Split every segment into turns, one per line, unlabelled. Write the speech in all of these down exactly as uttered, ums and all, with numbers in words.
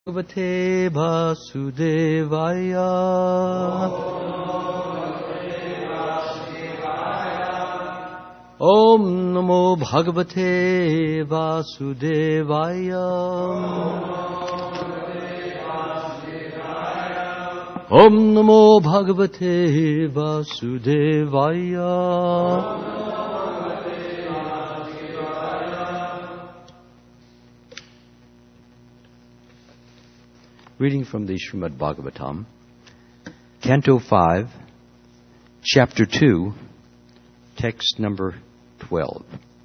Bhagavate Vasudevaya. Om Namo Bhagavate Vasudevaya. Om Namo Bhagavate Vasudevaya. Reading from the Srimad Bhagavatam, Canto five, Chapter two, Text number twelve.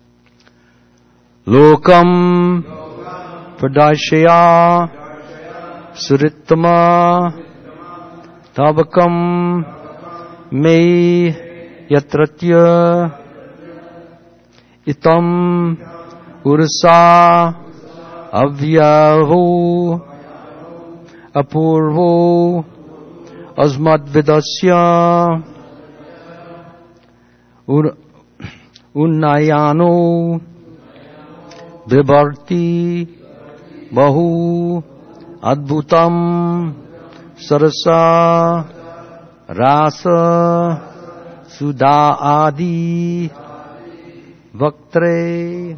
Lokam Pradashaya Surittama Tavakam Me Yatratya Itam Ursa Avyaho Apurvo Asmadvidasya Unnayano Vibharti Bahu Adbhutam Sarasa Rasa Sudha Adi Vaktre.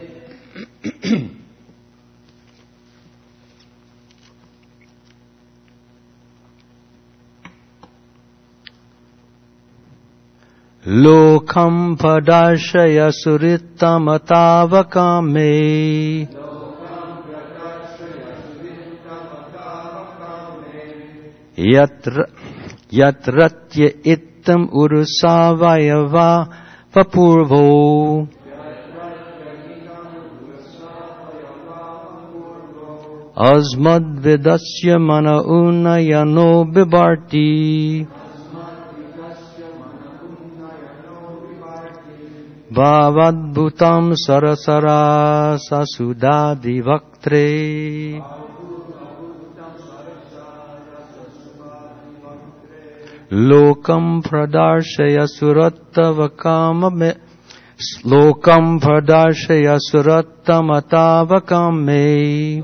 Lokam Padashaya Surittamatavakame Yatra Yatratya Ittam Urusavayava Vapurvo Asmadvidasya Mana Unnayano Bibharti Bhavadbhutam sarasara sasudadi vaktre. Lokam pradarshaya surattavakame. Lokam pradarshaya surattamatavakame.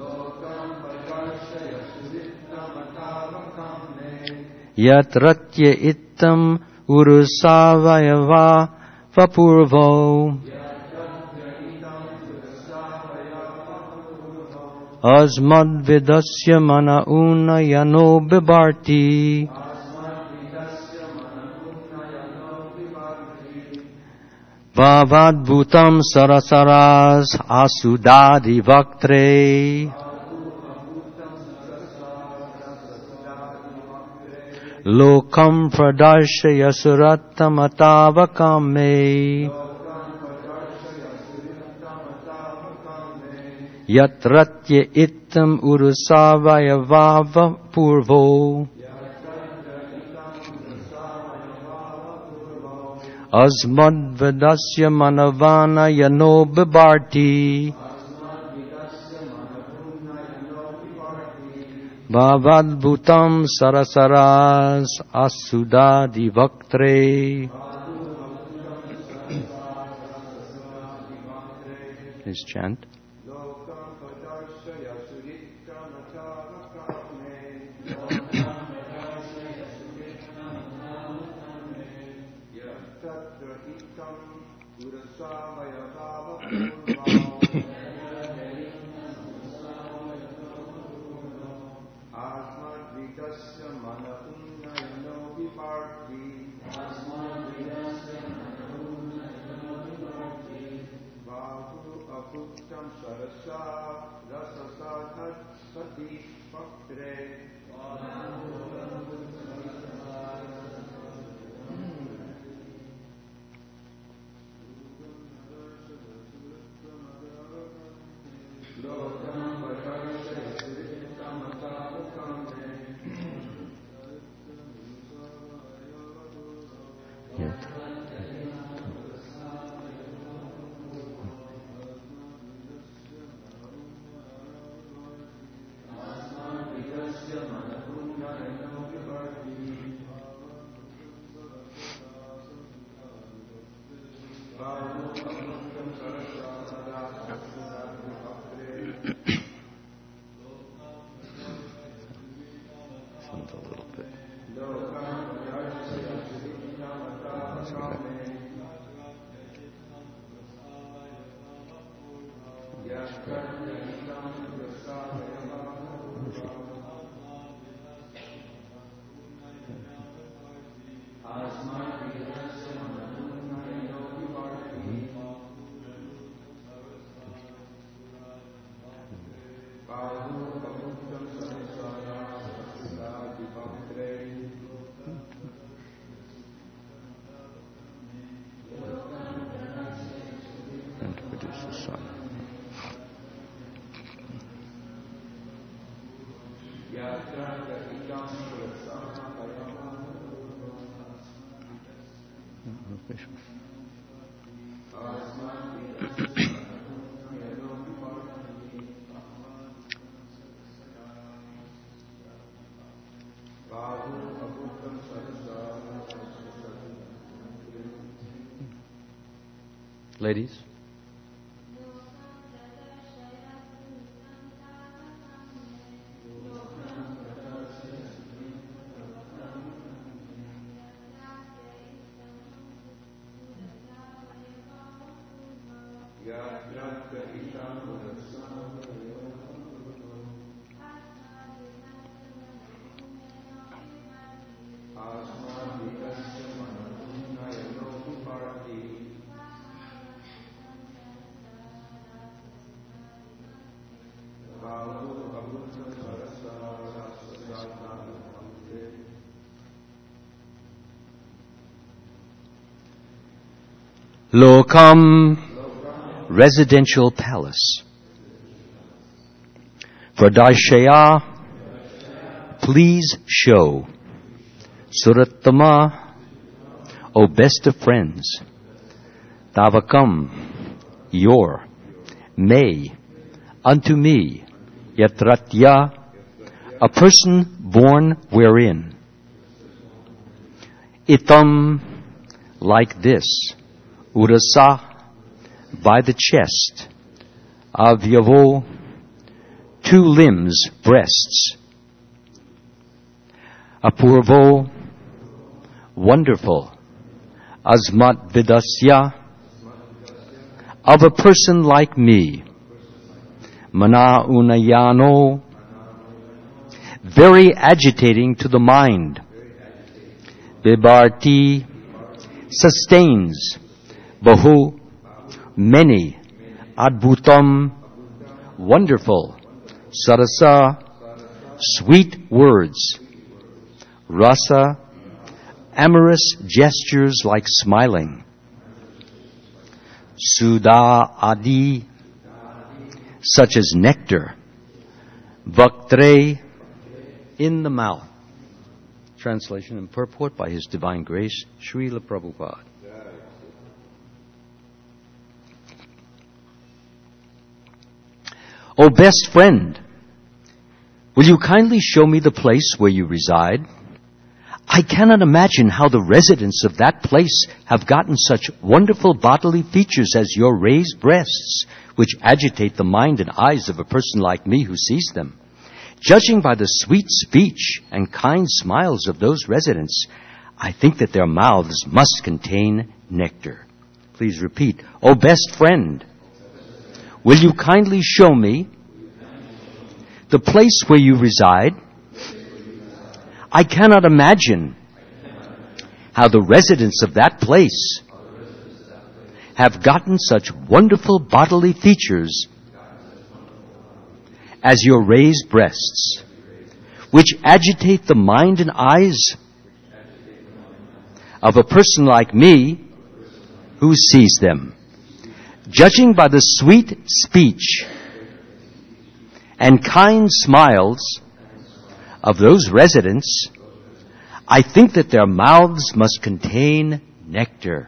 Yatratya ittam urusavayava Vapurvo Asmadvidasya Mana Unnayano Bibharti Bhavadbhutam Sarasaras Asudadi Vaktre. Lokam Pradarshaya Surattamatavakame Yatratya Ittam Urusavayava Purvo Asmadvidasya Manavana Yano Bibharti Bhavadbhutam Sarasaras Asudadi Vaktre. Please chant. loosened a little bit. And produce the sun. Ladies? Lokam Residential Palace. For Daishaya, please show. Surattama, O best of friends. Tavakam, your. May, unto me. Yatratya, a person born wherein. Itam, like this. Urasa, by the chest. Avyavo, two limbs, breasts. Apurvo, wonderful. Asmat vidasya, of a person like me. Mana unayano, very agitating to the mind. Bibarti, sustains. Bahu, many. Adbhutam, wonderful. Sarasa, sweet words. Rasa, amorous gestures like smiling. Sudha adi, such as nectar. Vaktre, in the mouth. Translation and purport by His Divine Grace, Srila Prabhupada. O best friend, will you kindly show me the place where you reside? I cannot imagine how the residents of that place have gotten such wonderful bodily features as your raised breasts, which agitate the mind and eyes of a person like me who sees them. Judging by the sweet speech and kind smiles of those residents, I think that their mouths must contain nectar. Please repeat. O best friend, will you kindly show me the place where you reside? I cannot imagine how the residents of that place have gotten such wonderful bodily features as your raised breasts, which agitate the mind and eyes of a person like me who sees them. Judging by the sweet speech and kind smiles of those residents, I think that their mouths must contain nectar.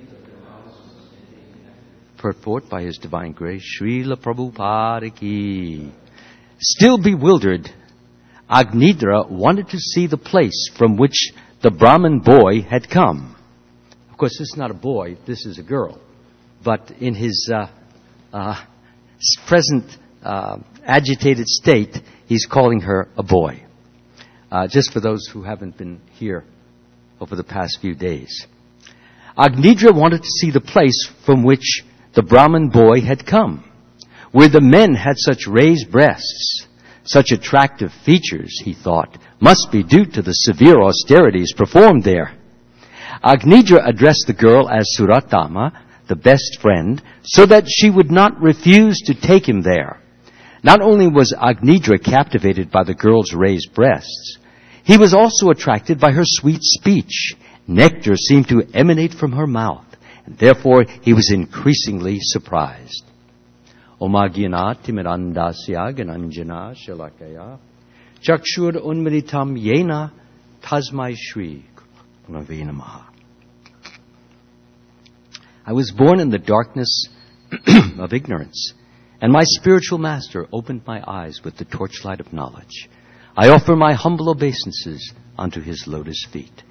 Purport by His Divine Grace, Srila Prabhupada Ki. Still bewildered, Agnidra wanted to see the place from which the Brahmin boy had come. Of course, this is not a boy, this is a girl. But in his uh, uh, present uh, agitated state, he's calling her a boy. uh, just for those who haven't been here over the past few days. Agnidra wanted to see the place from which the Brahmin boy had come, where the men had such raised breasts, such attractive features, he thought, must be due to the severe austerities performed there. Agnidra addressed the girl as Suratama, the best friend, so that she would not refuse to take him there. Not only was Agnidra captivated by the girl's raised breasts, he was also attracted by her sweet speech. Nectar seemed to emanate from her mouth, and therefore he was increasingly surprised. Omagina timirandasya gananjana shalakaya chakshur unmritam yena tasmai shri gunave namaha. I was born in the darkness of ignorance, and my spiritual master opened my eyes with the torchlight of knowledge. I offer my humble obeisances unto his lotus feet.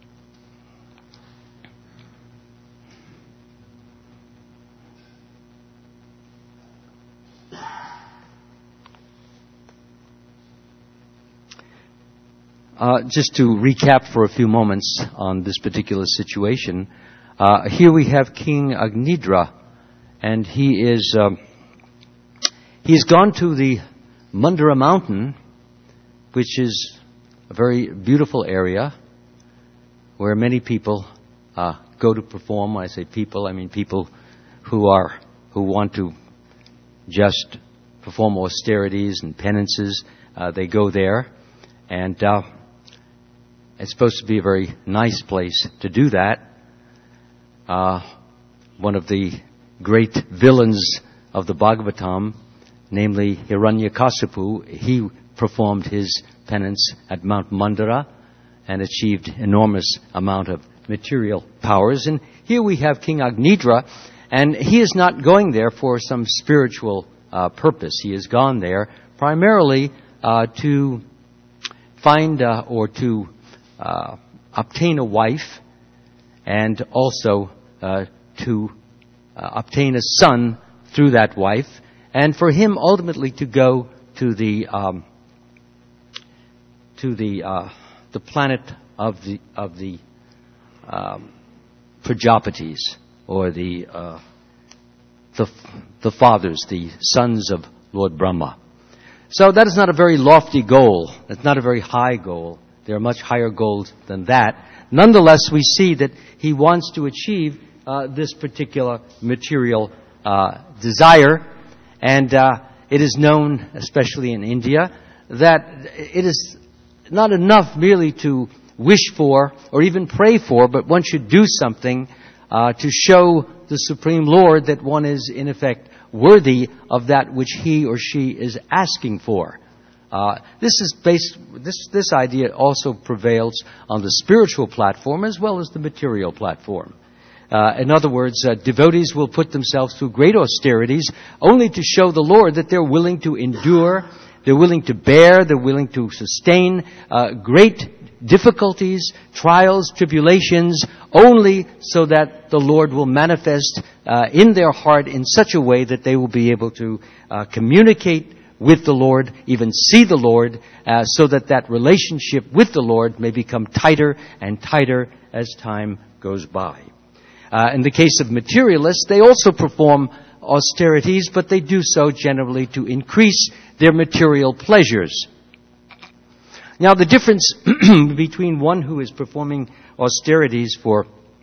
Uh, just to recap for a few moments on this particular situation, uh, here we have King Agnidra, and he is um, he's gone to the Mandara mountain, which is a very beautiful area where many people uh, go to perform. When I say people, I mean people who are who want to just perform austerities and penances. Uh, they go there, and uh, it's supposed to be a very nice place to do that. Uh, one of the great villains of the Bhagavatam, namely Hiranyakasipu, he performed his penance at Mount Mandara and achieved enormous amount of material powers. And here we have King Agnidra, and he is not going there for some spiritual uh, purpose. He has gone there primarily uh, to find uh, or to uh, obtain a wife, and also uh, to uh, obtain a son through that wife, and for him ultimately to go to the um, to the uh, the planet of the of the um, Prajapatis, or the uh, the the fathers, the sons of Lord Brahma. So that is not a very lofty goal. It's not a very high goal. There are much higher goals than that. Nonetheless, we see that he wants to achieve uh, this particular material uh, desire, and uh, it is known, especially in India, that it is not enough merely to wish for or even pray for, but one should do something uh, to show the Supreme Lord that one is, in effect, worthy of that which he or she is asking for. Uh, this is based. This this idea also prevails on the spiritual platform as well as the material platform. Uh, in other words, uh, devotees will put themselves through great austerities only to show the Lord that they're willing to endure, they're willing to bear, they're willing to sustain uh, great difficulties, trials, tribulations, only so that the Lord will manifest uh, in their heart in such a way that they will be able to uh, communicate with the Lord, even see the Lord, uh, so that that relationship with the Lord may become tighter and tighter as time goes by. Uh, in the case of materialists, they also perform austerities, but they do so generally to increase their material pleasures. Now, the difference between one who is performing austerities for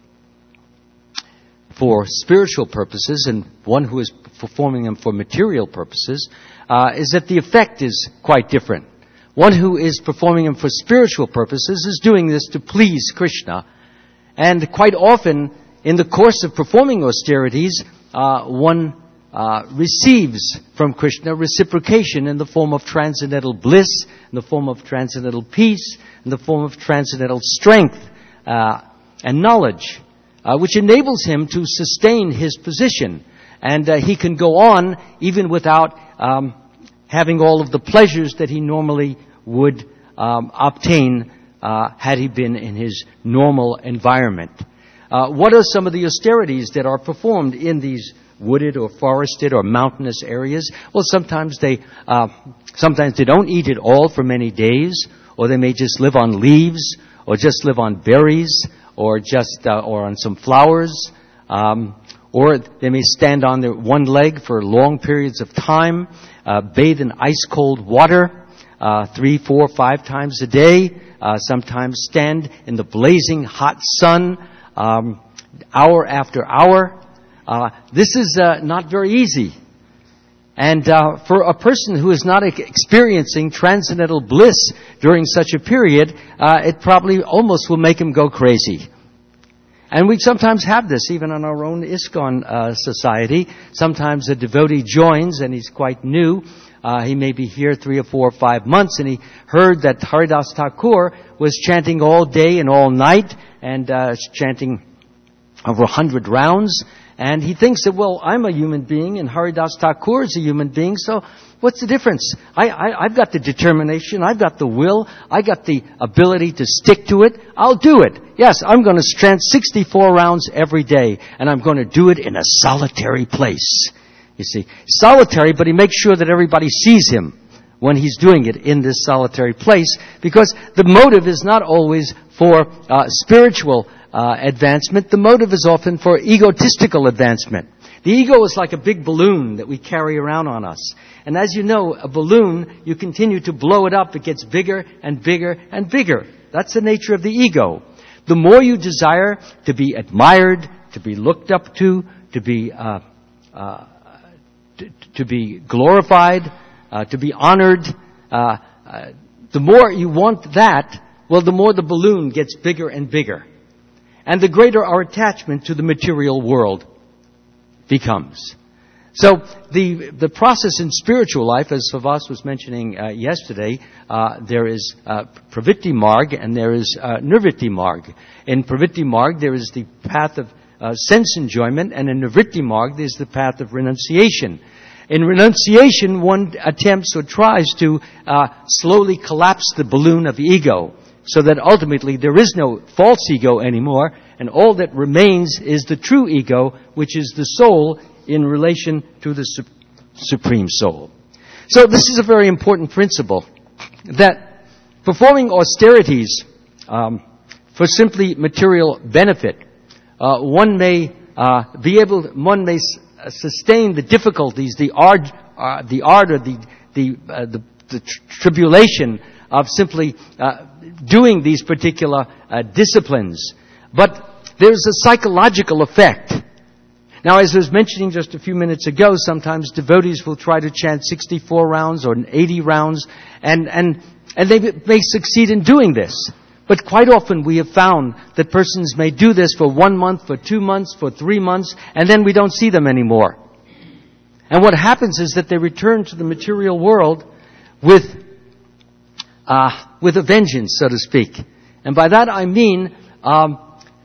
for spiritual purposes and one who is performing them for material purposes uh, is that the effect is quite different. One who is performing them for spiritual purposes is doing this to please Krishna, and quite often in the course of performing austerities, uh, one uh, receives from Krishna reciprocation in the form of transcendental bliss, in the form of transcendental peace, in the form of transcendental strength uh, and knowledge, uh, which enables him to sustain his position. And uh, he can go on even without um, having all of the pleasures that he normally would um, obtain uh, had he been in his normal environment. Uh, what are some of the austerities that are performed in these wooded or forested or mountainous areas? Well, sometimes they uh, sometimes they don't eat at all for many days, or they may just live on leaves, or just live on berries, or just uh, or on some flowers, um, or they may stand on their one leg for long periods of time, uh, bathe in ice-cold water uh, three, four, five times a day, uh, sometimes stand in the blazing hot sun um, hour after hour. Uh, this is uh, not very easy. And uh, for a person who is not experiencing transcendental bliss during such a period, uh, it probably almost will make him go crazy. And we sometimes have this, even on our own ISKCON uh, society. Sometimes a devotee joins, and he's quite new. Uh, he may be here three or four or five months, and he heard that Haridas Thakur was chanting all day and all night, and uh, chanting over a hundred rounds. And he thinks that, well, I'm a human being, and Haridas Thakur is a human being, so what's the difference? I, I, I've got the determination, I've got the will, I got the ability to stick to it. I'll do it. Yes, I'm going to chant sixty-four rounds every day, and I'm going to do it in a solitary place. You see, solitary, but he makes sure that everybody sees him when he's doing it in this solitary place, because the motive is not always for uh, spiritual uh, advancement. The motive is often for egotistical advancement. The ego is like a big balloon that we carry around on us. And as you know, a balloon, you continue to blow it up, it gets bigger and bigger and bigger. That's the nature of the ego. The more you desire to be admired, to be looked up to, to be uh, uh, to, to be glorified, uh, to be honored, uh, uh, the more you want that, well, the more the balloon gets bigger and bigger. And the greater our attachment to the material world becomes. So the the process in spiritual life, as Savas was mentioning uh, yesterday, uh, there is uh, Pravritti Marg and there is uh, Nivritti Marg. In Pravritti Marg, there is the path of uh, sense enjoyment, and in Nivritti Marg, there's the path of renunciation. In renunciation, one attempts or tries to uh, slowly collapse the balloon of ego, so that ultimately there is no false ego anymore, and all that remains is the true ego, which is the soul in relation to the su- Supreme Soul. So this is a very important principle, that performing austerities um, for simply material benefit, uh, one may uh, be able, one may s- sustain the difficulties, the ard, uh, the ardor, the the uh, the, the tr- tribulation of simply uh, doing these particular uh, disciplines. But there's a psychological effect. Now, as I was mentioning just a few minutes ago, sometimes devotees will try to chant sixty-four rounds or eighty rounds, and, and, and they may succeed in doing this. But quite often we have found that persons may do this for one month, for two months, for three months, and then we don't see them anymore. And what happens is that they return to the material world with Uh, with a vengeance, so to speak. And by that I mean, um,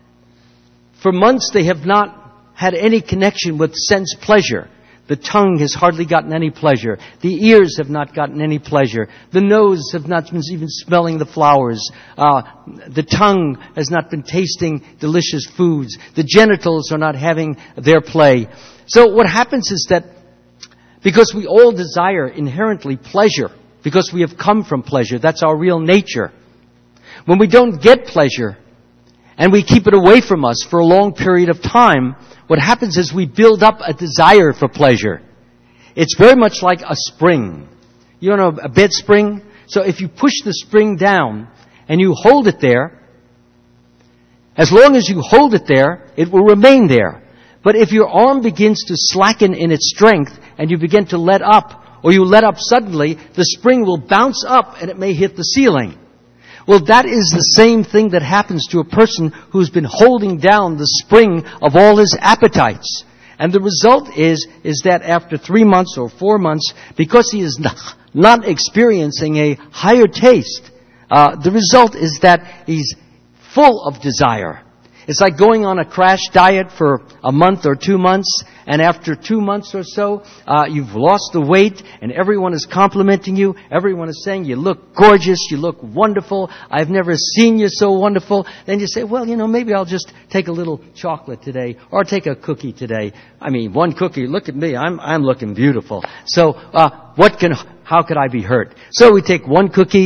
for months they have not had any connection with sense pleasure. The tongue has hardly gotten any pleasure. The ears have not gotten any pleasure. The nose have not been even smelling the flowers. Uh, the tongue has not been tasting delicious foods. The genitals are not having their play. So what happens is that because we all desire inherently pleasure, because we have come from pleasure, that's our real nature. When we don't get pleasure, and we keep it away from us for a long period of time, what happens is we build up a desire for pleasure. It's very much like a spring. You know, a bed spring? So if you push the spring down, and you hold it there, as long as you hold it there, it will remain there. But if your arm begins to slacken in its strength, and you begin to let up, or you let up suddenly, the spring will bounce up and it may hit the ceiling. Well, that is the same thing that happens to a person who's been holding down the spring of all his appetites. And the result is, is that after three months or four months, because he is not experiencing a higher taste, uh, the result is that he's full of desire. It's like going on a crash diet for a month or two months, and after two months or so, uh, you've lost the weight, and everyone is complimenting you. Everyone is saying, you look gorgeous, you look wonderful, I've never seen you so wonderful. Then you say, well, you know, maybe I'll just take a little chocolate today, or take a cookie today. I mean, one cookie, look at me, I'm, I'm looking beautiful. So, uh, what can, how could I be hurt? So we take one cookie.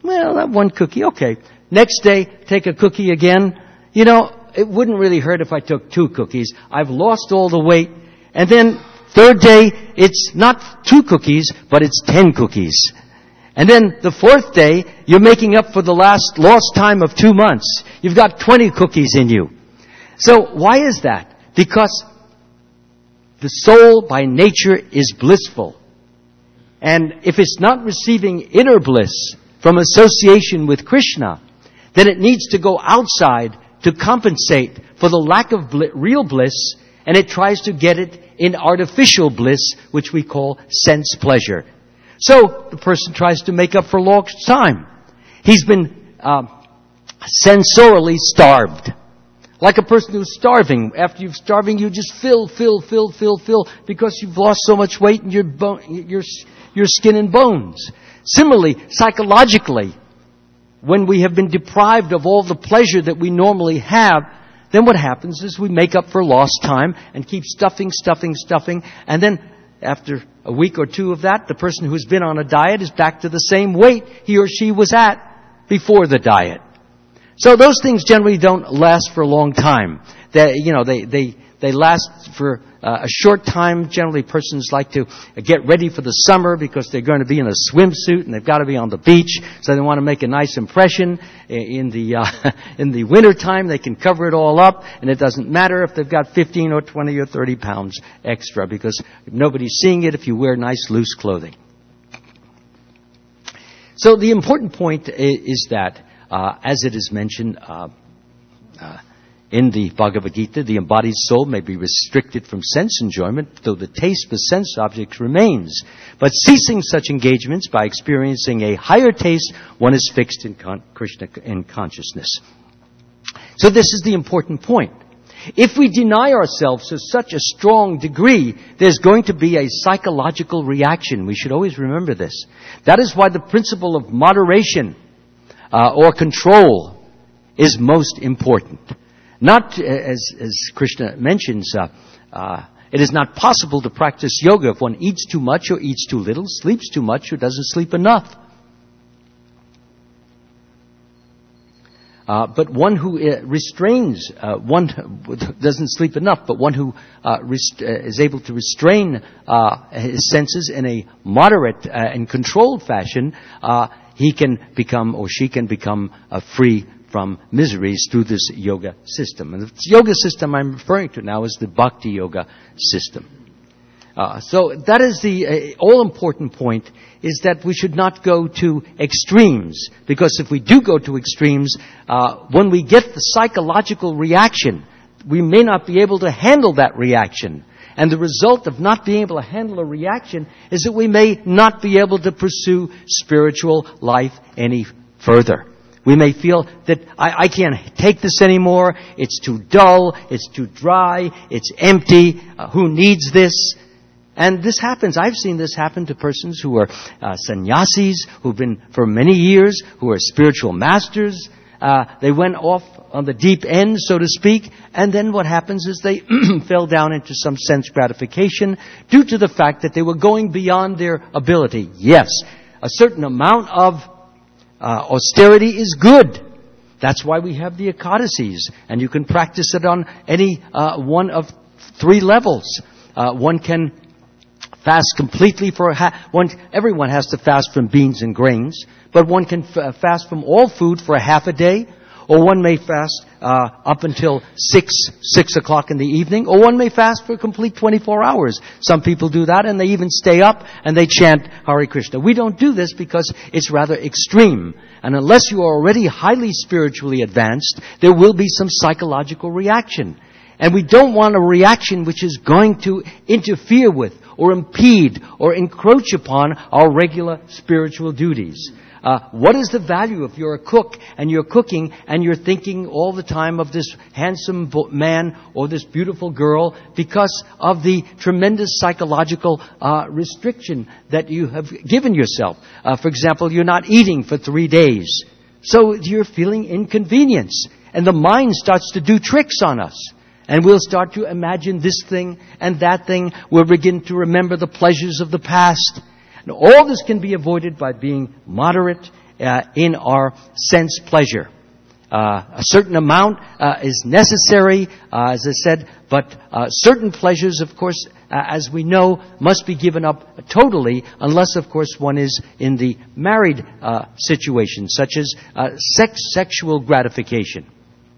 Well, that one cookie, okay. Next day, take a cookie again. You know, it wouldn't really hurt if I took two cookies. I've lost all the weight. And then third day, it's not two cookies, but it's ten cookies. And then the fourth day, you're making up for the last lost time of two months. You've got twenty cookies in you. So why is that? Because the soul by nature is blissful. And if it's not receiving inner bliss from association with Krishna, then it needs to go outside to compensate for the lack of bl- real bliss, and it tries to get it in artificial bliss, which we call sense pleasure. So the person tries to make up for lost time. He's been uh, sensorily starved. Like a person who's starving. After you're starving, you just fill, fill, fill, fill, fill, because you've lost so much weight in your bone, your, your skin and bones. Similarly, psychologically, when we have been deprived of all the pleasure that we normally have, then what happens is we make up for lost time and keep stuffing, stuffing, stuffing, and then after a week or two of that, the person who's been on a diet is back to the same weight he or she was at before the diet. So those things generally don't last for a long time. They, you know, they, they, they last for uh, a short time. Generally, persons like to get ready for the summer because they're going to be in a swimsuit and they've got to be on the beach. So they want to make a nice impression. In the, uh, in the winter time, they can cover it all up, and it doesn't matter if they've got fifteen or twenty or thirty pounds extra, because nobody's seeing it if you wear nice loose clothing. So the important point is that Uh, as it is mentioned uh, uh, in the Bhagavad Gita, the embodied soul may be restricted from sense enjoyment, though the taste for sense objects remains. But ceasing such engagements by experiencing a higher taste, one is fixed in con- Krishna in consciousness. So this is the important point. If we deny ourselves to such a strong degree, there's going to be a psychological reaction. We should always remember this. That is why the principle of moderation Uh, or control is most important. Not, as, as Krishna mentions, uh, uh, it is not possible to practice yoga if one eats too much or eats too little, sleeps too much or doesn't sleep enough. Uh, but one who uh, restrains, uh, one doesn't sleep enough, but one who uh, rest- uh, is able to restrain uh, his senses in a moderate uh, and controlled fashion, uh, he can become, or she can become, uh, free from miseries through this yoga system. And the yoga system I'm referring to now is the Bhakti Yoga system. Uh, so that is the uh, all-important point, is that we should not go to extremes. Because if we do go to extremes, uh, when we get the psychological reaction, we may not be able to handle that reaction. And the result of not being able to handle a reaction is that we may not be able to pursue spiritual life any further. We may feel that I, I can't take this anymore. It's too dull. It's too dry. It's empty. Uh, who needs this? And this happens. I've seen this happen to persons who are uh, sannyasis, who've been for many years, who are spiritual masters. Uh, they went off on the deep end, so to speak, and then what happens is they fell down into some sense gratification due to the fact that they were going beyond their ability. Yes, a certain amount of uh, austerity is good. That's why we have the Ekadasis, and you can practice it on any uh, one of three levels. Uh, one can fast completely for a ha- one. Everyone has to fast from beans and grains, but one can f- fast from all food for a half a day, or one may fast uh, up until six six o'clock in the evening, or one may fast for a complete twenty-four hours. Some people do that, and they even stay up and they chant Hare Krishna. We don't do this because it's rather extreme, and unless you are already highly spiritually advanced, there will be some psychological reaction. And we don't want a reaction which is going to interfere with or impede or encroach upon our regular spiritual duties. Uh, what is the value if you're a cook and you're cooking and you're thinking all the time of this handsome man or this beautiful girl because of the tremendous psychological uh, restriction that you have given yourself? Uh, for example, you're not eating for three days. So you're feeling inconvenience. And the mind starts to do tricks on us. And we'll start to imagine this thing and that thing. We'll begin to remember the pleasures of the past. And all this can be avoided by being moderate uh, in our sense pleasure. Uh, a certain amount uh, is necessary, uh, as I said, but uh, certain pleasures, of course, uh, as we know, must be given up totally, unless, of course, one is in the married uh, situation, such as uh, sex, sexual gratification.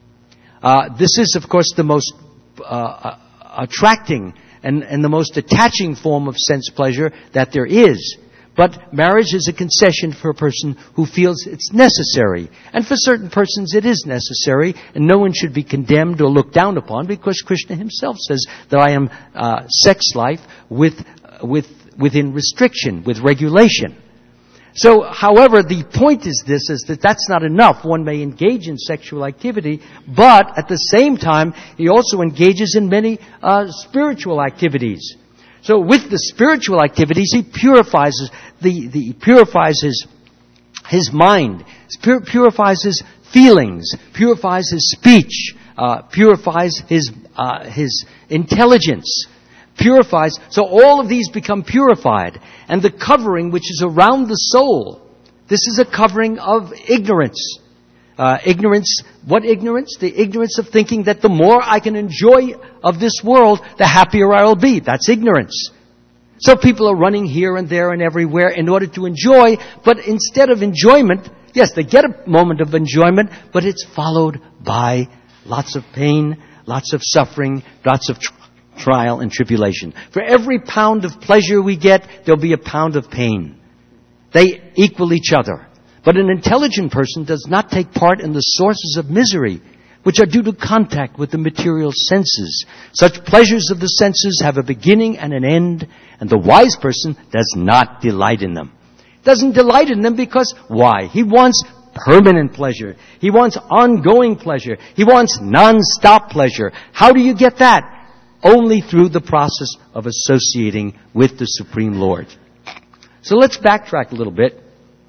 Uh, this is, of course, the most uh, attracting and, and the most attaching form of sense pleasure that there is. But marriage is a concession for a person who feels it's necessary. And for certain persons it is necessary, and no one should be condemned or looked down upon, because Krishna himself says that I am uh, sex life with, with, within restriction, with regulation. So, however, the point is this, is that that's not enough. One may engage in sexual activity, but at the same time, he also engages in many uh, spiritual activities. So with the spiritual activities, he purifies the, the he purifies his, his mind, pur- purifies his feelings, purifies his speech, uh, purifies his uh, his intelligence, purifies. So all of these become purified, and the covering which is around the soul, this is a covering of ignorance. Uh, ignorance, what ignorance? The ignorance of thinking that the more I can enjoy of this world, the happier I will be. That's ignorance. So people are running here and there and everywhere in order to enjoy, but instead of enjoyment, yes, they get a moment of enjoyment, but it's followed by lots of pain, lots of suffering, lots of tr- trial and tribulation. For every pound of pleasure we get, there'll be a pound of pain. They equal each other. But an intelligent person does not take part in the sources of misery, which are due to contact with the material senses. Such pleasures of the senses have a beginning and an end, and the wise person does not delight in them. Doesn't delight in them because why? He wants permanent pleasure. He wants ongoing pleasure. He wants non-stop pleasure. How do you get that? Only through the process of associating with the Supreme Lord. So let's backtrack a little bit.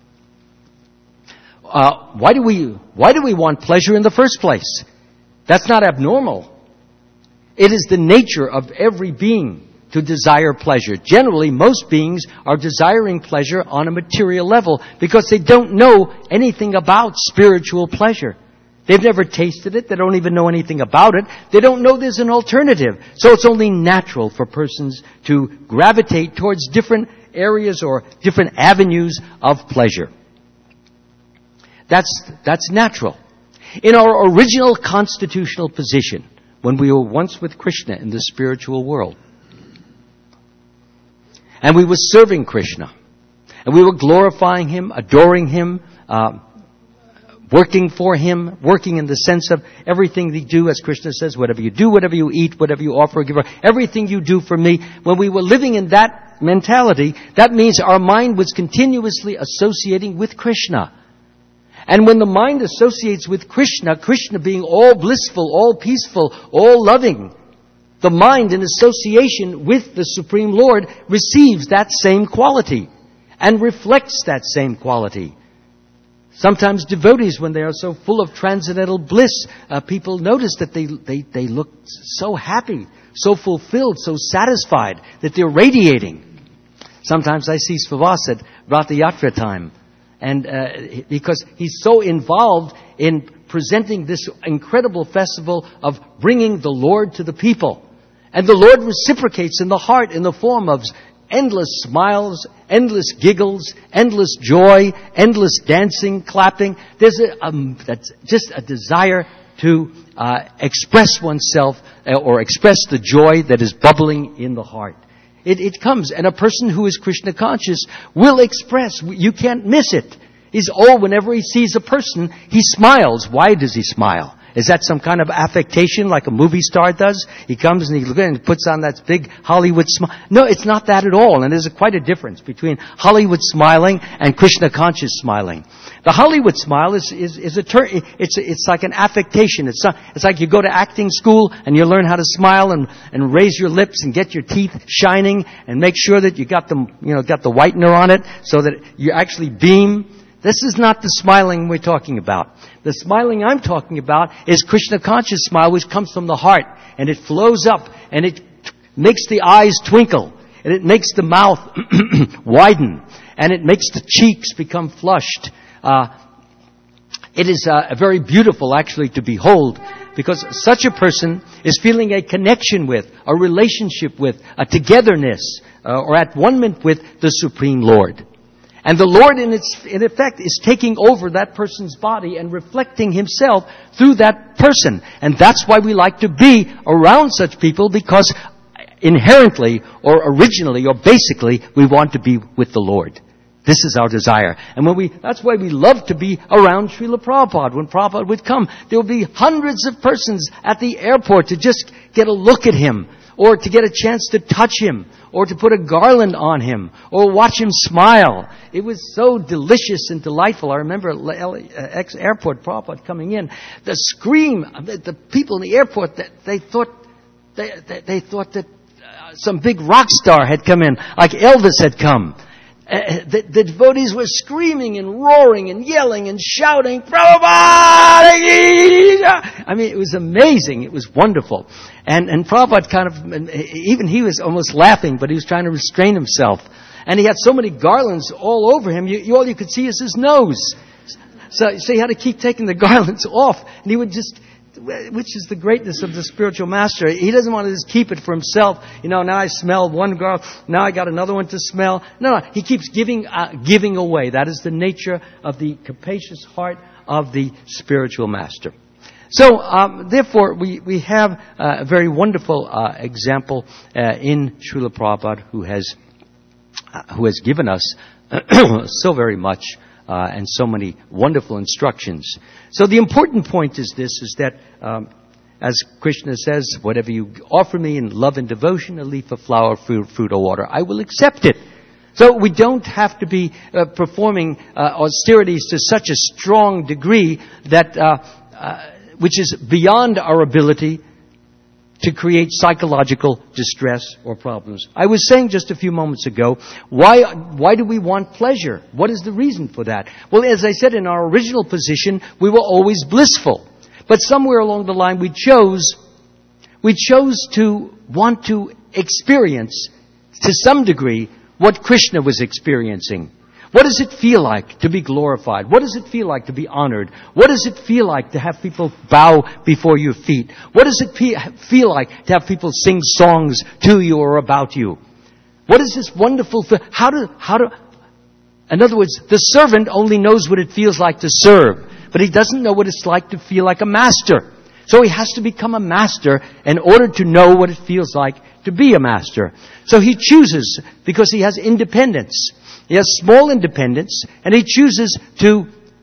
Uh, why do we, why do we want pleasure in the first place? That's not abnormal. It is the nature of every being to desire pleasure. Generally, most beings are desiring pleasure on a material level because they don't know anything about spiritual pleasure. They've never tasted it. They don't even know anything about it. They don't know there's an alternative. So it's only natural for persons to gravitate towards different areas or different avenues of pleasure. That's, that's natural. In our original constitutional position, when we were once with Krishna in the spiritual world, and we were serving Krishna, and we were glorifying Him, adoring Him, uh, working for Him, working in the sense of everything we do, as Krishna says, whatever you do, whatever you eat, whatever you offer, give, everything you do for me. When we were living in that mentality, that means our mind was continuously associating with Krishna. And when the mind associates with Krishna, Krishna being all blissful, all peaceful, all loving, the mind in association with the Supreme Lord receives that same quality and reflects that same quality. Sometimes devotees, when they are so full of transcendental bliss, uh, people notice that they, they, they look so happy, so fulfilled, so satisfied, that they're radiating. Sometimes I see Svavas at Ratha Yatra time. And uh, because he's so involved in presenting this incredible festival of bringing the Lord to the people. And the Lord reciprocates in the heart in the form of endless smiles, endless giggles, endless joy, endless dancing, clapping. There's a, um, that's just a desire to uh, express oneself uh, or express the joy that is bubbling in the heart. It, it comes, and a person who is Krishna conscious will express. You can't miss it. He's all, whenever he sees a person, he smiles. Why does he smile? Is that some kind of affectation like a movie star does? He comes and he looks and puts on that big Hollywood smile. No, it's not that at all. And there's a, quite a difference between Hollywood smiling and Krishna conscious smiling. The Hollywood smile is, is, is a ter- it's, it's like an affectation. It's not, it's like you go to acting school and you learn how to smile and, and raise your lips and get your teeth shining and make sure that you got the, you know, got the whitener on it so that you actually beam. This is not the smiling we're talking about. The smiling I'm talking about is Krishna conscious smile, which comes from the heart, and it flows up, and it makes the eyes twinkle, and it makes the mouth widen, and it makes the cheeks become flushed. uh, it is uh, very beautiful actually to behold, because such a person is feeling a connection with, a relationship with, a togetherness, uh, or at one-ment with the Supreme Lord. And the Lord, in its in effect, is taking over that person's body and reflecting Himself through that person. And that's why we like to be around such people, because inherently, or originally, or basically, we want to be with the Lord. This is our desire. And when we, that's why we love to be around Srila Prabhupada. When Prabhupada would come, there would be hundreds of persons at the airport to just get a look at him, or to get a chance to touch him, or to put a garland on him, or watch him smile. It was so delicious and delightful. I remember ex-airport Prabhupada coming in. The scream, the people in the airport, they thought, they, they, they thought that uh, some big rock star had come in, like Elvis had come. Uh, the, the devotees were screaming and roaring and yelling and shouting, Prabhupada! I mean, it was amazing. It was wonderful. And, and Prabhupada kind of, even he was almost laughing, but he was trying to restrain himself. And he had so many garlands all over him, you, you, all you could see is his nose. So, so he had to keep taking the garlands off. And he would just, which is the greatness of the spiritual master. He doesn't want to just keep it for himself. You know, now I smell one garland, now I got another one to smell. No, no, he keeps giving, uh, giving away. That is the nature of the capacious heart of the spiritual master. So, um, therefore, we, we have uh, a very wonderful uh, example uh, in Srila Prabhupada, who has uh, who has given us so very much uh, and so many wonderful instructions. So the important point is this, is that, um, as Krishna says, whatever you offer me in love and devotion, a leaf, a flower, fruit, fruit or water, I will accept it. So we don't have to be uh, performing uh, austerities to such a strong degree that uh, uh, which is beyond our ability to create psychological distress or problems. I was saying just a few moments ago, why why do we want pleasure? What is the reason for that? Well, as I said, in our original position, we were always blissful. But somewhere along the line, we chose, we chose to want to experience, to some degree, what Krishna was experiencing. What does it feel like to be glorified? What does it feel like to be honored? What does it feel like to have people bow before your feet? What does it feel like to have people sing songs to you or about you? What is this wonderful thing? How do, how do, in other words, the servant only knows what it feels like to serve, but he doesn't know what it's like to feel like a master. So he has to become a master in order to know what it feels like to be a master. So he chooses, because he has independence. He has small independence, and he chooses to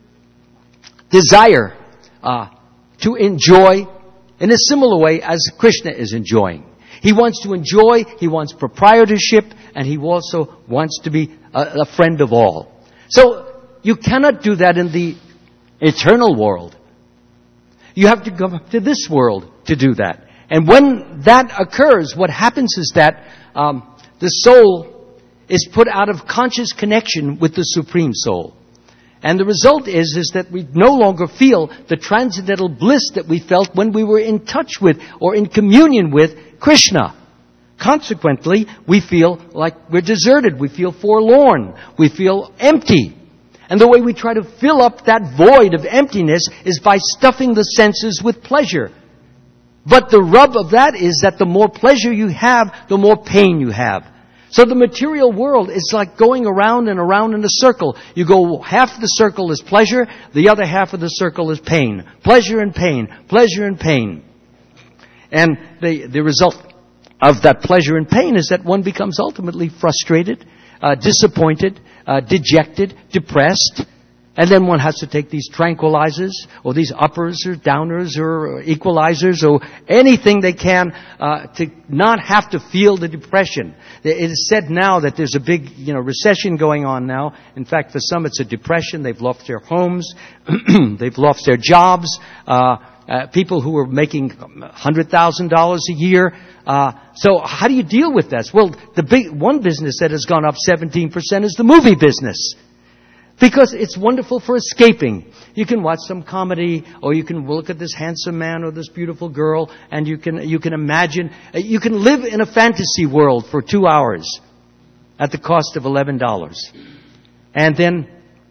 desire, uh, to enjoy in a similar way as Krishna is enjoying. He wants to enjoy, he wants proprietorship, and he also wants to be a, a friend of all. So you cannot do that in the eternal world. You have to come up to this world to do that. And when that occurs, what happens is that um, the soul is put out of conscious connection with the Supreme Soul. And the result is, is that we no longer feel the transcendental bliss that we felt when we were in touch with or in communion with Krishna. Consequently, we feel like we're deserted. We feel forlorn. We feel empty. And the way we try to fill up that void of emptiness is by stuffing the senses with pleasure. But the rub of that is that the more pleasure you have, the more pain you have. So the material world is like going around and around in a circle. You go, half the circle is pleasure, the other half of the circle is pain. Pleasure and pain, pleasure and pain. And the, the result of that pleasure and pain is that one becomes ultimately frustrated, uh, disappointed, uh, dejected, depressed. And then one has to take these tranquilizers or these uppers or downers or equalizers or anything they can uh, to not have to feel the depression. It is said now that there's a big, you know, recession going on now. In fact, for some it's a depression. They've lost their homes. They've lost their jobs. Uh, uh, people who are making one hundred thousand dollars a year. Uh, so how do you deal with this? Well, the big one business that has gone up seventeen percent is the movie business. Because it's wonderful for escaping. You can watch some comedy, or you can look at this handsome man or this beautiful girl, and you can you can imagine, you can live in a fantasy world for two hours at the cost of eleven dollars. And then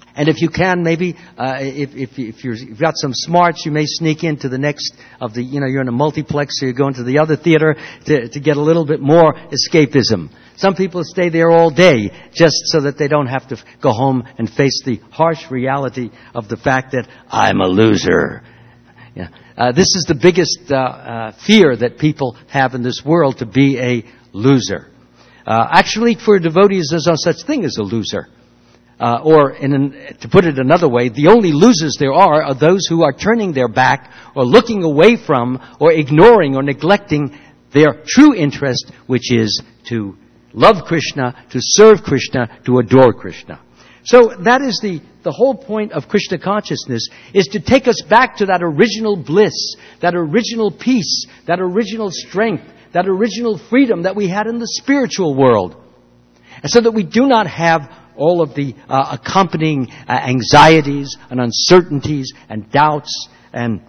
And if you can, maybe, uh, if, if, if you're, you've got some smarts, you may sneak into the next of the, you know, you're in a multiplex, so you're going to the other theater to, to get a little bit more escapism. Some people stay there all day just so that they don't have to go home and face the harsh reality of the fact that I'm a loser. Yeah. Uh, this is the biggest uh, uh, fear that people have in this world, to be a loser. Uh, actually, for devotees, there's no such thing as a loser. Uh, or, in an, to put it another way, the only losers there are are those who are turning their back or looking away from or ignoring or neglecting their true interest, which is to love Krishna, to serve Krishna, to adore Krishna. So that is the, the whole point of Krishna consciousness, is to take us back to that original bliss, that original peace, that original strength, that original freedom that we had in the spiritual world. And so that we do not have all of the uh, accompanying uh, anxieties and uncertainties and doubts and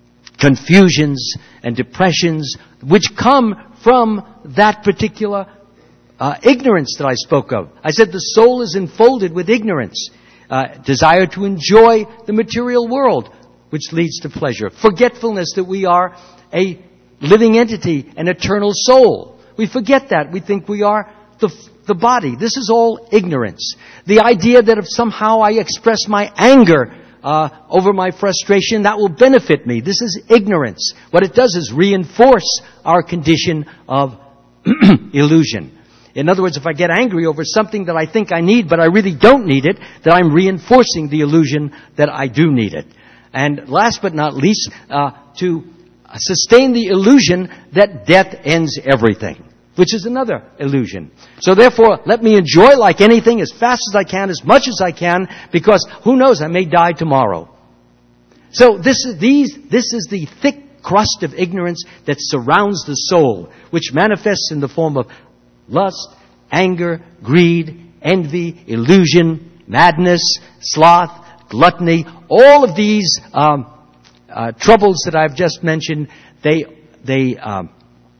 confusions and depressions which come from that particular uh, ignorance that I spoke of. I said the soul is enfolded with ignorance, uh, desire to enjoy the material world, which leads to pleasure, forgetfulness that we are a living entity, an eternal soul. We forget that. We think we are the The body. This is all ignorance. The idea that if somehow I express my anger uh, over my frustration, that will benefit me. This is ignorance. What it does is reinforce our condition of illusion. In other words, if I get angry over something that I think I need, but I really don't need it, then I'm reinforcing the illusion that I do need it. And last but not least, uh, to sustain the illusion that death ends everything, which is another illusion. So therefore, let me enjoy like anything as fast as I can, as much as I can, because who knows, I may die tomorrow. So this is these this is the thick crust of ignorance that surrounds the soul, which manifests in the form of lust, anger, greed, envy, illusion, madness, sloth, gluttony. All of these um, uh, troubles that I've just mentioned, they they um,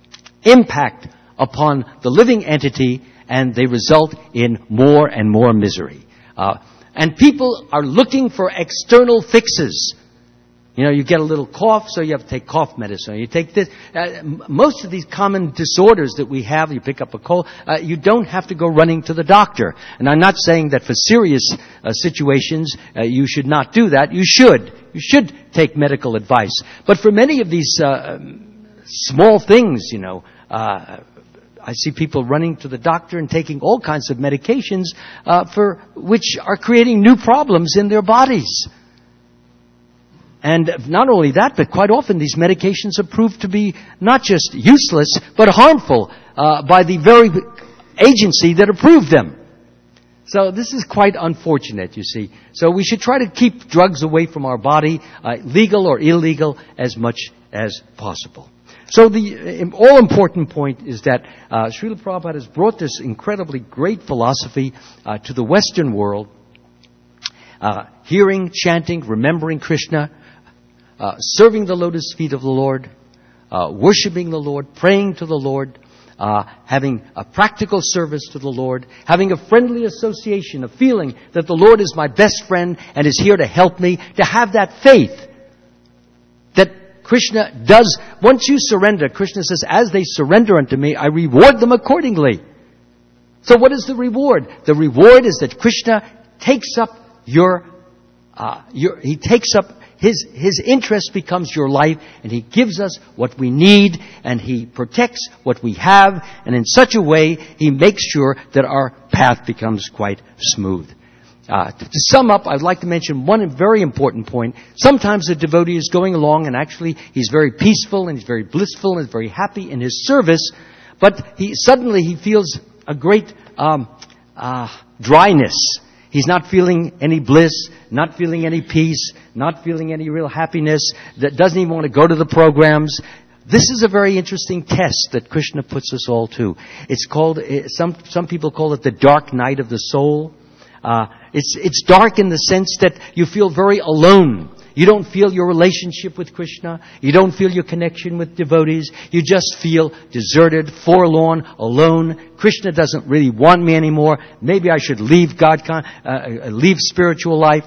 impact upon the living entity, and they result in more and more misery. Uh, and people are looking for external fixes. You know, you get a little cough, so you have to take cough medicine. You take this. Uh, most of these common disorders that we have, you pick up a cold, uh, you don't have to go running to the doctor. And I'm not saying that for serious uh, situations uh, you should not do that. You should. You should take medical advice. But for many of these uh, small things, you know, uh, I see people running to the doctor and taking all kinds of medications uh, for which are creating new problems in their bodies. And not only that, but quite often these medications are proved to be not just useless, but harmful uh, by the very agency that approved them. So this is quite unfortunate, you see. So we should try to keep drugs away from our body, uh, legal or illegal, as much as possible. So the all-important point is that uh, Srila Prabhupada has brought this incredibly great philosophy uh, to the Western world. Uh, hearing, chanting, remembering Krishna, uh, serving the lotus feet of the Lord, uh, worshiping the Lord, praying to the Lord, uh, having a practical service to the Lord, having a friendly association, a feeling that the Lord is my best friend and is here to help me, to have that faith that Krishna does. Once you surrender, Krishna says, as they surrender unto me, I reward them accordingly. So what is the reward? The reward is that Krishna takes up your, uh, your he takes up his, his interest becomes your life, and he gives us what we need, and he protects what we have, and in such a way, he makes sure that our path becomes quite smooth. Uh, to, to sum up, I'd like to mention one very important point. Sometimes the devotee is going along and actually he's very peaceful and he's very blissful and he's very happy in his service, but he suddenly he feels a great um, uh, dryness. He's not feeling any bliss, not feeling any peace, not feeling any real happiness, that doesn't even want to go to the programs. This is a very interesting test that Krishna puts us all to. It's called, some some people call it the dark night of the soul. Uh, it's, it's dark in the sense that you feel very alone. You don't feel your relationship with Krishna. You don't feel your connection with devotees. You just feel deserted, forlorn, alone. Krishna doesn't really want me anymore. Maybe I should leave God, uh, leave spiritual life.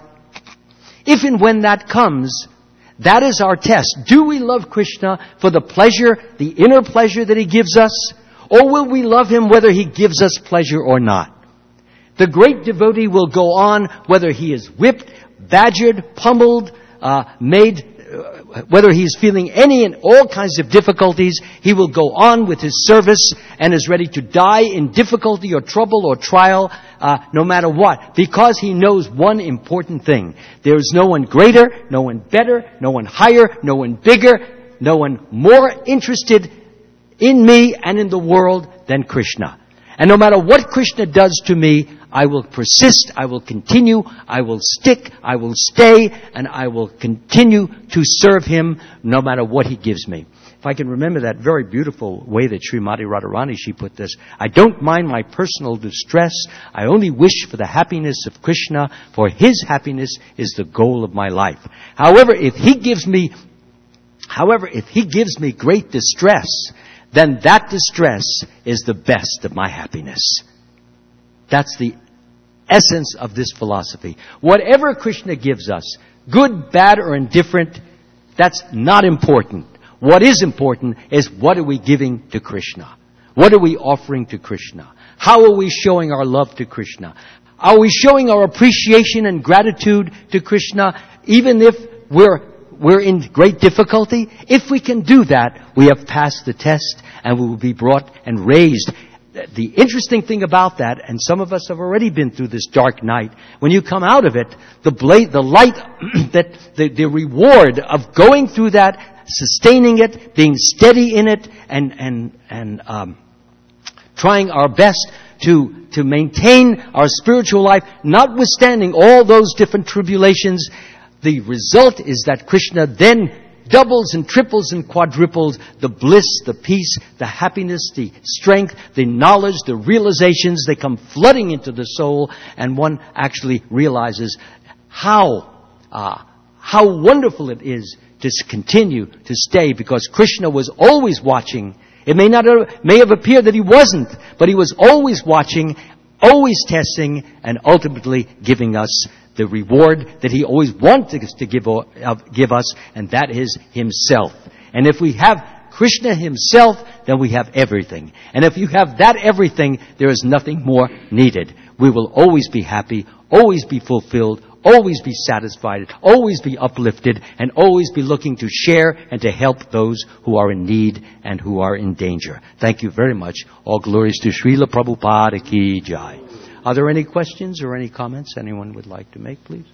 If and when that comes, that is our test. Do we love Krishna for the pleasure, the inner pleasure that He gives us? Or will we love Him whether He gives us pleasure or not? The great devotee will go on whether he is whipped, badgered, pummeled, uh, made, uh, whether he's feeling any and all kinds of difficulties. He will go on with his service and is ready to die in difficulty or trouble or trial, uh, no matter what, because he knows one important thing. There is no one greater, no one better, no one higher, no one bigger, no one more interested in me and in the world than Krishna. And no matter what Krishna does to me, I will persist, I will continue, I will stick, I will stay, and I will continue to serve Him no matter what He gives me. If I can remember that very beautiful way that Srimati Radharani, she put this, I don't mind my personal distress, I only wish for the happiness of Krishna, for His happiness is the goal of my life. However, if He gives me, however, if He gives me great distress, then that distress is the best of my happiness. That's the essence of this philosophy. Whatever Krishna gives us, good, bad, or indifferent, that's not important. What is important is what are we giving to Krishna? What are we offering to Krishna? How are we showing our love to Krishna? Are we showing our appreciation and gratitude to Krishna even if we're we're in great difficulty? If we can do that, we have passed the test and we will be brought and raised. The interesting thing about that, and some of us have already been through this dark night, when you come out of it, the bla- the light, that the, the reward of going through that, sustaining it, being steady in it, and and and um, trying our best to to maintain our spiritual life, notwithstanding all those different tribulations, the result is that Krishna then doubles and triples and quadruples the bliss, the peace, the happiness, the strength, the knowledge, the realizations. They come flooding into the soul, and one actually realizes how uh, how wonderful it is to continue to stay, because Krishna was always watching. It may not have, may have appeared that He wasn't, but He was always watching, always testing, and ultimately giving us the reward that He always wanted to give, uh, give us, and that is Himself. And if we have Krishna Himself, then we have everything. And if you have that everything, there is nothing more needed. We will always be happy, always be fulfilled, always be satisfied, always be uplifted, and always be looking to share and to help those who are in need and who are in danger. Thank you very much. All glories to Srila Prabhupada Ki Jai. Are there any questions or any comments anyone would like to make, please?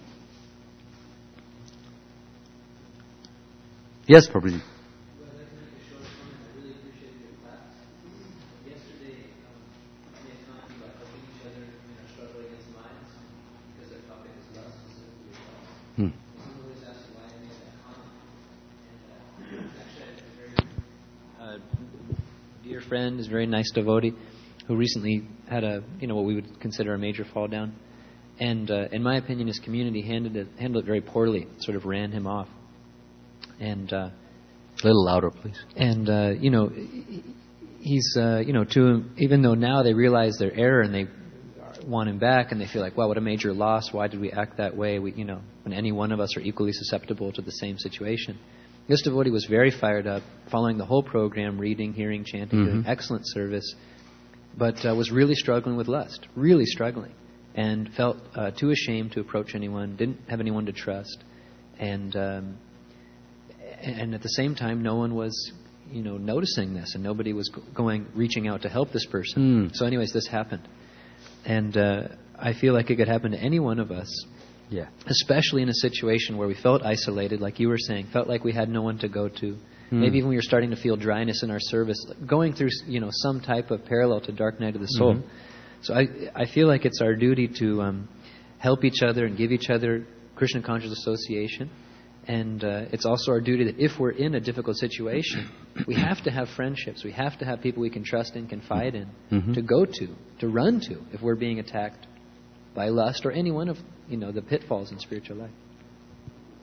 Yes, Prabhuji.
Well, I'd like to make a short comment. I really appreciate your class. Yesterday, um, we had talked about helping each other in our struggle against minds, because our topic is lust, specifically lust.
Hmm.
Someone always asks why I made that comment. And uh, actually, I had a very uh, dear friend, is a very nice devotee, who recently had a, you know, what we would consider a major fall down. And uh, in my opinion, his community handled it, handled it very poorly, sort of ran him off. And uh,
a little louder, please.
And, uh, you know, he's, uh, you know, to even though now they realize their error and they want him back and they feel like, wow, what a major loss. Why did we act that way? We, you know, when any one of us are equally susceptible to the same situation. This devotee was very fired up, following the whole program, reading, hearing, chanting,
Mm-hmm.
doing excellent service, but uh, was really struggling with lust, really struggling, and felt uh, too ashamed to approach anyone, didn't have anyone to trust, and um, and at the same time, no one was, you know, noticing this, and nobody was going, reaching out to help this person.
Mm.
So, anyways, this happened, and uh, I feel like it could happen to any one of us.
Yeah.
Especially in a situation where we felt isolated, like you were saying, felt like we had no one to go to.
Mm.
Maybe even we were starting to feel dryness in our service, going through, you know, some type of parallel to dark night of the soul.
Mm-hmm.
So I, I feel like it's our duty to um, help each other and give each other Krishna Conscious Association. And uh, it's also our duty that if we're in a difficult situation, we have to have friendships. We have to have people we can trust and confide in,
Mm-hmm.
to go to, to run to, if we're being attacked by lust or any one of, you know, the pitfalls in spiritual life.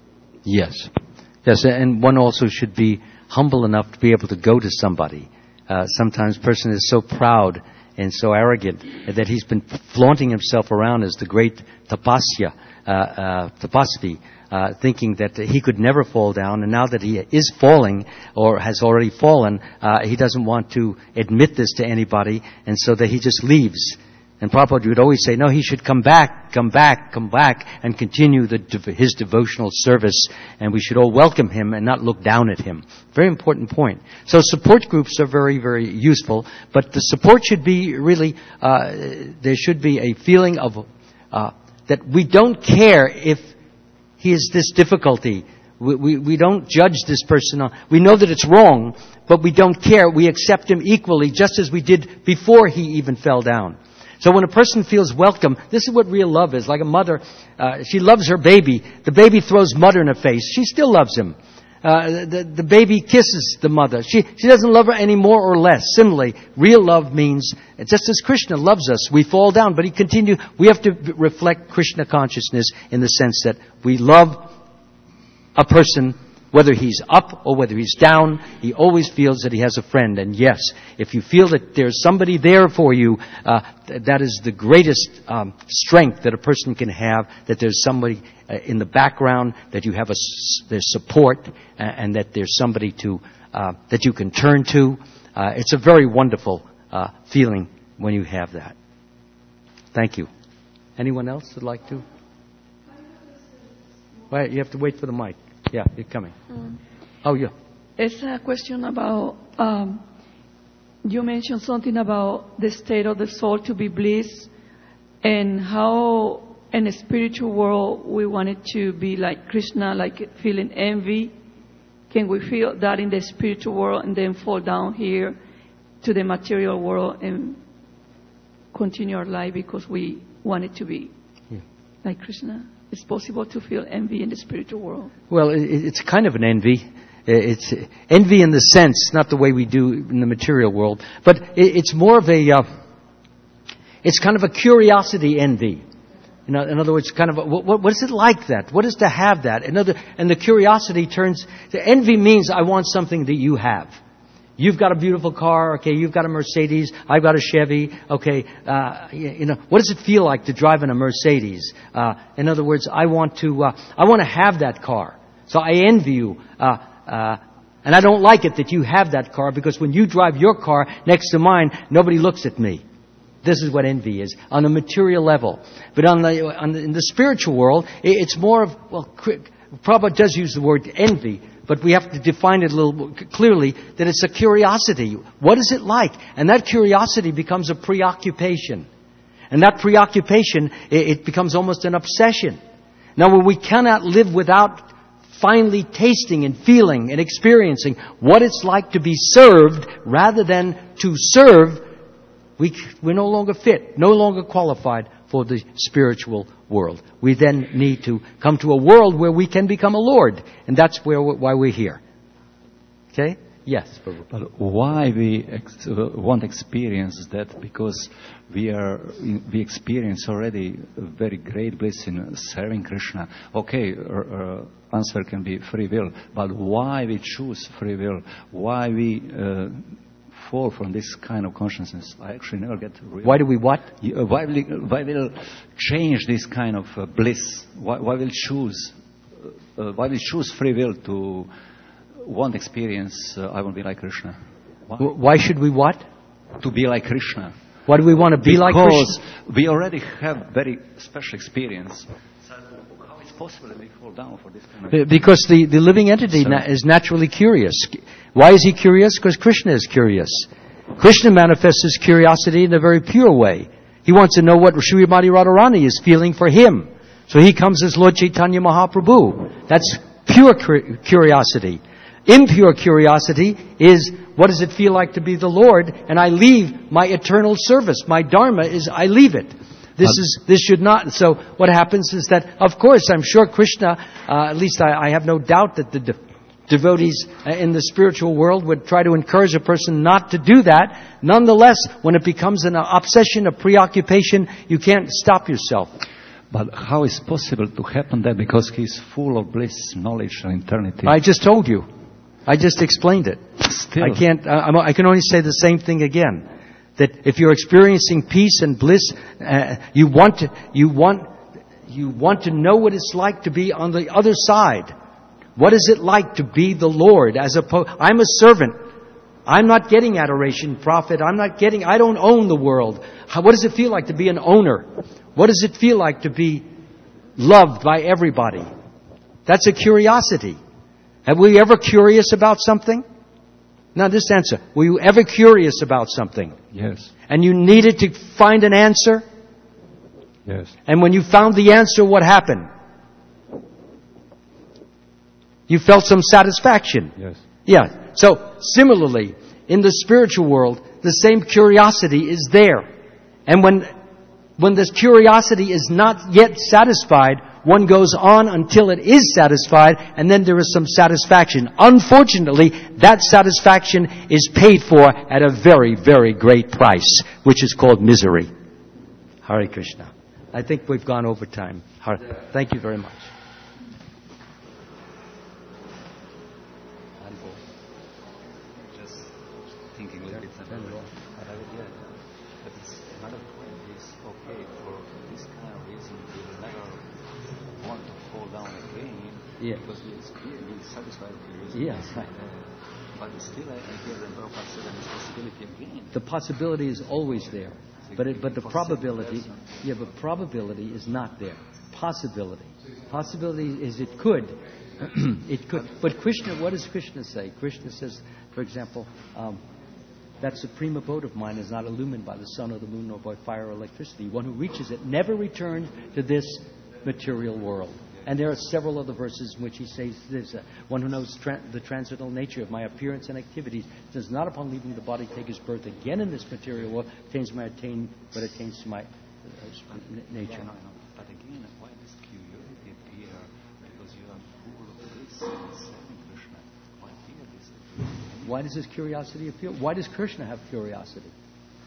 Yes. Yes, and one also should be humble enough to be able to go to somebody. Uh, sometimes a person is so proud and so arrogant that he's been flaunting himself around as the great tapasya, uh, uh, tapasvi, uh, thinking that he could never fall down. And now that he is falling or has already fallen, uh, he doesn't want to admit this to anybody, and so that he just leaves. And Prabhupada would always say, no, he should come back, come back, come back, and continue the, his devotional service, and we should all welcome him and not look down at him. Very important point. So support groups are very, very useful, but the support should be really, uh, there should be a feeling of, uh, that we don't care if he has this difficulty. We, we, we don't judge this person on, we know that it's wrong, but we don't care. We accept him equally, just as we did before he even fell down. So when a person feels welcome, this is what real love is. Like a mother, uh, she loves her baby. The baby throws mud in her face. She still loves him. Uh, the, the baby kisses the mother. She, she doesn't love her any more or less. Similarly, real love means, just as Krishna loves us, we fall down, but he continue. We have to reflect Krishna consciousness in the sense that we love a person, whether he's up or whether he's down, he always feels that he has a friend. And yes, if you feel that there's somebody there for you, uh, th- that is the greatest um, strength that a person can have, that there's somebody uh, in the background, that you have a s- there's support, uh, and that there's somebody to uh, that you can turn to. Uh, it's a very wonderful uh, feeling when you have that. Thank you. Anyone else would like to? Well, you have to wait for the mic. Yeah, you're coming. Mm. Oh, yeah.
It's a question about, um, you mentioned something about the state of the soul to be bliss, and how in the spiritual world we wanted to be like Krishna, like feeling envy. Can we feel that in the spiritual world and then fall down here to the material world and continue our life because we wanted to be yeah. like Krishna? It's possible to feel envy in the spiritual world.
Well, it's kind of an envy. It's envy in the sense, not the way we do in the material world, but it's more of a, uh, it's kind of a curiosity envy. You know, in other words, kind of, a, what, what is it like that? What is to have that? Another, and the curiosity turns, the envy means I want something that you have. You've got a beautiful car, okay, you've got a Mercedes, I've got a Chevy, okay, uh, you know, what does it feel like to drive in a Mercedes? Uh, in other words, I want to, uh, I want to have that car. So I envy you, uh, uh, and I don't like it that you have that car, because when you drive your car next to mine, nobody looks at me. This is what envy is, on a material level. But on the, on the in the spiritual world, it's more of, well, Prabhupada does use the word envy, but we have to define it a little clearly, that it's a curiosity. What is it like? And that curiosity becomes a preoccupation. And that preoccupation, it becomes almost an obsession. Now, when we cannot live without finally tasting and feeling and experiencing what it's like to be served rather than to serve, we, we're no longer fit, no longer qualified for the spiritual world. We then need to come to a world where we can become a Lord. And that's where why we're here. Okay? Yes.
But why we ex- uh, want experience that? Because we are we experience already a very great bliss in serving Krishna. Okay, uh, uh, answer can be free will. But why we choose free will? Why we uh, fall from this kind of consciousness? I actually never get real.
Why do we what?
Uh, why will why will change this kind of uh, bliss? Why, why will choose? Uh, why will choose free will to want experience? Uh, I want to be like Krishna. Why?
Why should we what?
To be like Krishna.
Why do we want to be
because
like Krishna?
Because we already have very special experience. So how is it possible that we fall down for this kind of?
Because the, the living entity so. na- is naturally curious. Why is he curious? Because Krishna is curious. Krishna manifests his curiosity in a very pure way. He wants to know what Srimati Radharani is feeling for him. So he comes as Lord Chaitanya Mahaprabhu. That's pure curiosity. Impure curiosity is, what does it feel like to be the Lord? And I leave my eternal service. My dharma is, I leave it. This is, this should not. So what happens is that, of course, I'm sure Krishna, uh, at least I, I have no doubt that the de- devotees in the spiritual world would try to encourage a person not to do that. Nonetheless, when it becomes an obsession, a preoccupation, you can't stop yourself.
But how is possible to happen that? Because he is full of bliss, knowledge, and eternity.
I just told you. I just explained it.
Still.
I can't. I, I can only say the same thing again. That if you're experiencing peace and bliss, uh, you want to, you want, you want to know what it's like to be on the other side. What is it like to be the Lord? As opposed, I'm a servant. I'm not getting adoration, prophet. I'm not getting. I don't own the world. How, what does it feel like to be an owner? What does it feel like to be loved by everybody? That's a curiosity. Have we ever curious about something? Now, this answer. Were you ever curious about something?
Yes.
And you needed to find an answer?
Yes.
And when you found the answer, what happened? You felt some satisfaction.
Yes.
Yeah. So, similarly, in the spiritual world, the same curiosity is there. And when, when this curiosity is not yet satisfied, one goes on until it is satisfied, and then there is some satisfaction. Unfortunately, that satisfaction is paid for at a very, very great price, which is called misery. Hare Krishna. I think we've gone over time. Hare. Thank you very much.
Just thinking a little bit about it. But I would, yeah, but it's another point is okay for this kind of reason we will never want to fall down again
Yeah.
because we experience we satisfied with the reason.
Yes.
Uh, but still, I, I hear the Prabhupada said there is possibility again.
The possibility is always there. But it, but the probability, yeah, but probability is not there. Possibility. Possibility is it could. It could. But Krishna, what does Krishna say? Krishna says, for example, um, that supreme abode of mine is not illumined by the sun or the moon nor by fire or electricity. One who reaches it never returns to this material world. And there are several other verses in which he says this. Uh, one who knows tra- the transcendental nature of my appearance and activities does not upon leaving the body take his birth again in this material world, attains my attain, but attains to my uh, n- nature.
Yeah, no, no. But again, why does curiosity appear? Because you are full of bliss and serving Krishna. Why here this?
Why does this curiosity appear? Why does Krishna have curiosity?